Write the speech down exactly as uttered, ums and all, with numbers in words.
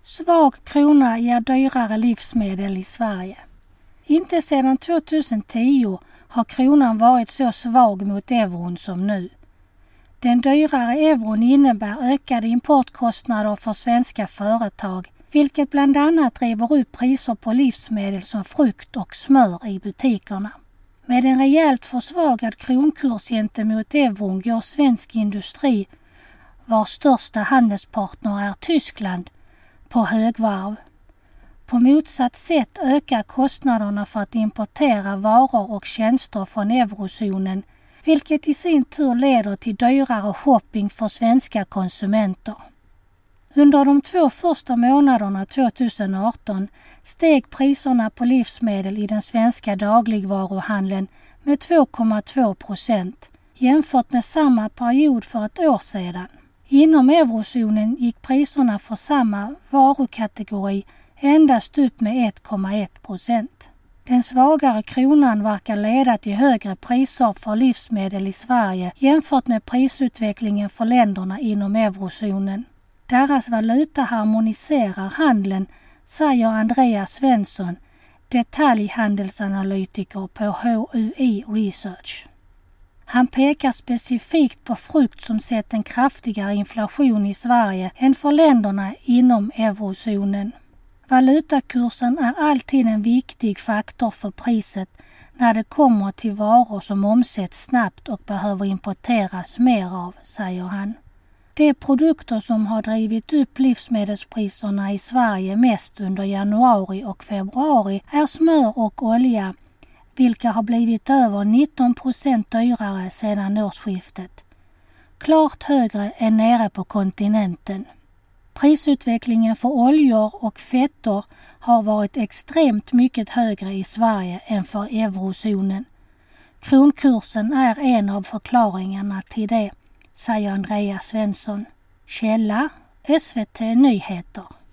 Svag krona ger dyrare livsmedel i Sverige. Inte sedan tjugohundratio har kronan varit så svag mot euron som nu. Den dyrare euron innebär ökade importkostnader för svenska företag, vilket bland annat driver upp priser på livsmedel som frukt och smör i butikerna. Med en rejält försvagad kronkurs gentemot euron går svensk industri, vars största handelspartner är Tyskland, på högvarv. På motsatt sätt ökar kostnaderna för att importera varor och tjänster från eurozonen, vilket i sin tur leder till dyrare shopping för svenska konsumenter. Under de två första månaderna tjugoarton steg priserna på livsmedel i den svenska dagligvaruhandeln med två komma två procent jämfört med samma period för ett år sedan. Inom eurozonen gick priserna för samma varukategori endast upp med ett komma ett procent. Den svagare kronan verkar leda till högre priser för livsmedel i Sverige jämfört med prisutvecklingen för länderna inom eurozonen. Deras valuta harmoniserar handeln, säger Andreas Svensson, detaljhandelsanalytiker på H U I Research. Han pekar specifikt på frukt som sett en kraftigare inflation i Sverige än för länderna inom eurozonen. Valutakursen är alltid en viktig faktor för priset när det kommer till varor som omsätts snabbt och behöver importeras mer av, säger han. De produkter som har drivit upp livsmedelspriserna i Sverige mest under januari och februari är smör och olja, vilka har blivit över nitton procent dyrare sedan årsskiftet. Klart högre än nere på kontinenten. Prisutvecklingen för oljor och fetter har varit extremt mycket högre i Sverige än för eurozonen. Kronkursen är en av förklaringarna till det, säger Andreas Svensson. Källa S V T Nyheter.